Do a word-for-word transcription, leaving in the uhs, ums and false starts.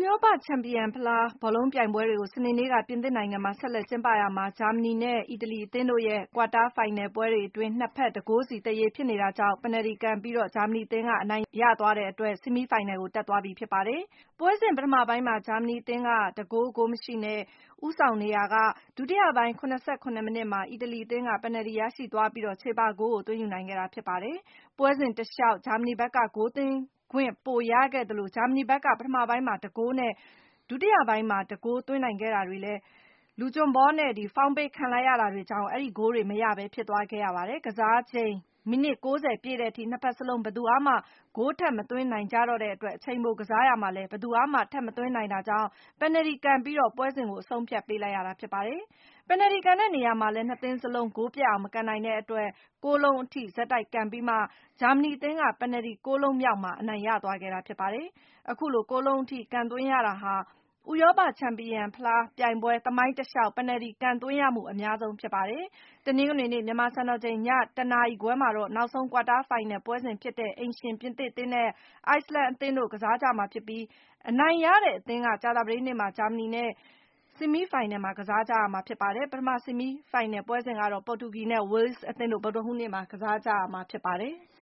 ရောပချန်ပီယံဖလားဘောလုံးပြိုင်ပွဲတွေကို စနေနေ့က ပြင်သစ်နိုင်ငံမှာ ဆက်လက်ကျင်းပရာမှာ ဂျာမနီနဲ့ အီတလီအသင်းတို့ရဲ့ ကွာတားဖိုင်နယ်ပွဲတွေအတွင်း နှစ်ဖက် ၁ ဂိုးစီ သရေဖြစ်နေတာကြောင့် ပယ်နယ်လ်တီကန်ပြီး ဂျာမနီအသင်းက အနိုင်ရသွားတဲ့အတွက် ဆီမီးဖိုင်နယ်ကို တက်သွားပြီဖြစ်ပါတယ်။ ပွဲစဉ်ပထမပိုင်းမှာ ဂျာမနီအသင်းက ၁ ဂိုး၊ ဂိုးမရှိနဲ့ ဦးဆောင်နေရာက ဒုတိယပိုင်း ၇၇ မိနစ်မှာ အီတလီအသင်းက ပယ်နယ်လ်တီရရှိသွားပြီး ချေပဂိုးကို သွင်းယူနိုင်ခဲ့တာဖြစ်ပါတယ်။ ပွဲစဉ်တလျှောက် ဂျာမနီဘက်က ဂိုးသွင်းခွင့်ပိုရခဲ့သလို ဂျာမနီဘက်က ပထမပိုင်းမှာ ၁ ဂိုးနဲ့ ဒုတိယပိုင်းမှာ ၁ ဂိုး သွင်းနိုင်ခဲ့တာတွေလည်း လူကျွံဘောနဲ့ ဖောင်းပေးခံလိုက်ရတာတွေကြောင့် အဲဒီဂိုးတွေမရဘဲ ဖြစ်သွားခဲ့ရပါတယ်။ ကစားချိန် မိနစ် ၉၀ ပြည့်တဲ့အထိ နှစ်ဖက်စလုံး ဘယ်သူကမှ ဂိုးထပ်မသွင်းနိုင်ကြတော့တဲ့အတွက် အချိန်ပိုကစားရာမှာလည်း ဘယ်သူကမှ ထပ်မသွင်းနိုင်တာကြောင့် ပယ်နယ်လ်တီကန်ပြီး ပွဲစဉ်ကို အဆုံးအဖြတ်ပေးလိုက်ရတာဖြစ်ပါတယ်။ ပယ်နယ်လ်တီကန်တဲ့နေရာမှာလည်း နှစ်သင်းစလုံး ဂိုးပြတ်အောင် မကန်နိုင်တဲ့အတွက် ၉ လုံးအထိ ဆက်တိုက်ကန်ပြီးမှ ဂျာမနီအသင်းက ပယ်နယ်လ်တီ ၉ လုံးမြောက်မှာ အနိုင်ရသွားခဲ့တာဖြစ်ပါတယ်။ အခုလို ၉ လုံးအထိ ကန်သွင်းရတာဟာ ဥရောပချန်ပီယံဖလားပြိုင်ပွဲသမိုင်းတလျှောက် ပယ်နယ်လ်တီကန်သွင်းရမှု အများဆုံးဖြစ်ပါတယ်။ တနင်္ဂနွေနေ့ မြန်မာစံတော်ချိန် ည ၁ နာရီခွဲမှာတော့ နောက်ဆုံး ကွာတားဖိုင်နယ်ပွဲစဉ်ဖြစ်တဲ့ အိမ်ရှင်ပြင်သစ်အသင်းနဲ့ အိုက်စလန်အသင်းတို့ ကစားကြမှာဖြစ်ပြီး အနိုင်ရတဲ့အသင်းက ကြာသပတေးနေ့မှာ ဂျာမနီနဲ့ ဆီမီးဖိုင်နယ်မှာ ကစားကြရမှာဖြစ်ပါတယ်။ ပထမဆီမီးဖိုင်နယ်ပွဲစဉ်ကတော့ ပေါ်တူဂီနဲ့ ဝေးလ်စ်အသင်းတို့ ဗုဒ္ဓဟူးနေ့မှာ ကစားကြရမှာဖြစ်ပါတယ်။